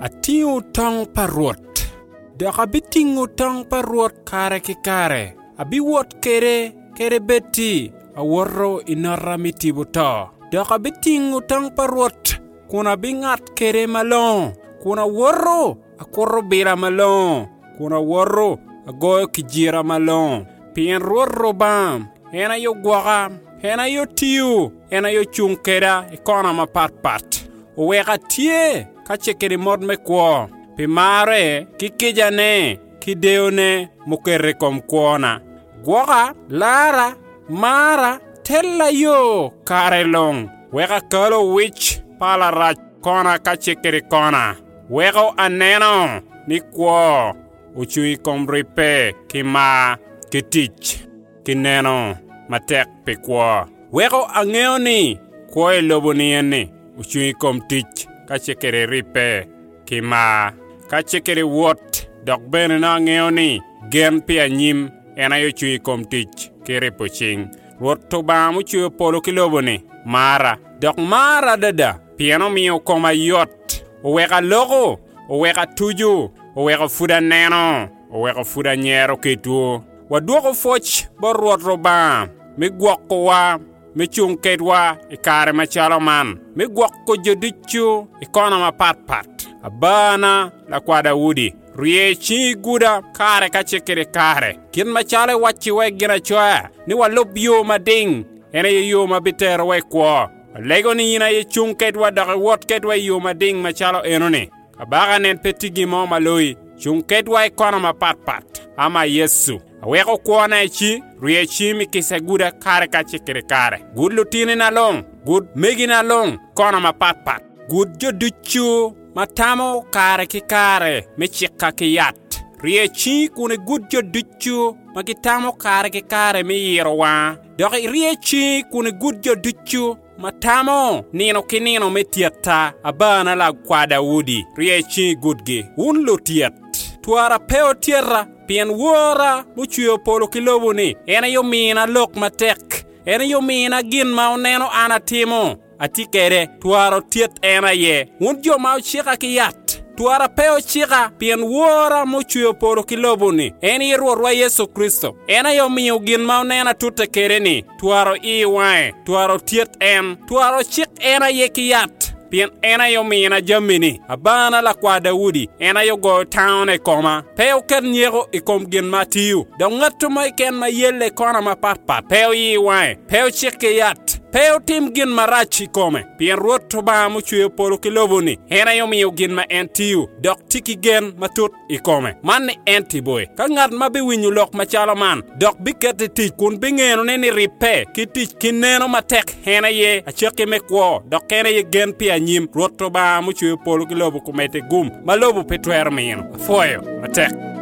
atiu tong parwot. Dok abitingu tong parwot kare ki kare. Abi wot kere beti aworro inara mitibu to. Dok abitingu tong parwot kuna bingat kere malong. Kuna worro akorro bira malong. Kuna worro agoyo kijira malong. Pien ruorro bam. Hena yo gwaga. Hena yo tiu. Hena yo chunkera ikona mapat. Uweka tie kachekeri mod me kwa. Pi mare kikijane kideone mukere kom kuona. Gwaga lara mara tella yo karelong. Weka kalo wich pala rach kona kachekeri kona. Weko aneno ni kwa. Uchui kom ripe kima kitich kineno matek pe kwa. Weko angeoni kwa lobo nieni. Uchui kom tich kachekere ripe kima kachekere wot dok bene na ngeoni gen pia nyim ena yo chui kom tich kere poching wot to ba mu chui polo kilobo ni mara dok mara dada piano mio koma yot weka logo weka tuju weka fuda neno weka fuda nyero ketu waduoko foch borwot roba mi gwoko wa mi chung kedwa ikare machalo man mi gwoko jodichu ikona mapat abana la kwada wudi rie chi guda kare kachekere kare kin machale wachi we gina choa ni walobyo mading ene yo mabiter we kwa lego ni ina ye chung kedwa da wot kedwa yo mading machalo enone abaga nen petigi mo maloi chung kedwa ikona mapat ama Yesu aweko kuona chi rie chi mi kiseguda kare kachekere kare gud lutine na long gud megi na long kona mapat gud jodichu matamo kare ki kare me chika ki yat rie chi kune gud jodichu makitamo kare ki kare me yirowa doki rie chi kune gud jodichu matamo nino kinino me tiata abana la kwa Daudi rie chi gudge un lutiat tuara peo tierra pien wora muchuyo polo kilobo ni ena yo mina lok matek ena yo mina gin mauneno anatimo atikere tuaro tiet ena ye unjo mau chika kiyat tuara peo chika pien wora muchuyo polo kilobo ni eni yeruorwa Yesu Kristo ena yo miyo gin maunena tuta kere ni tuaro iwae tuaro tiet tuaro chik ena ye kiyat pien ena yo mina jamini abana la kwa Daudi ena yo go town e koma peo ken nyego e kom gen matiu da ngatu mai ken ma yelle kona ma papa peo yi wae peo chike yat peo tim gen marachi kome pien roto ba mu chuyo polo kilobo ni ena yo miyo gen ma entiu dok tiki gen matut e kome man enti boy ka ngat mabe winyu lok machala man dok bikete ti kun bingeno ne ni ripe kitich kineno matek ena ye acheke mekwo dok ena ye gen pia nyim roto ba mu chuyo polo kilobo kumete gum malobo petwer mino foyo matek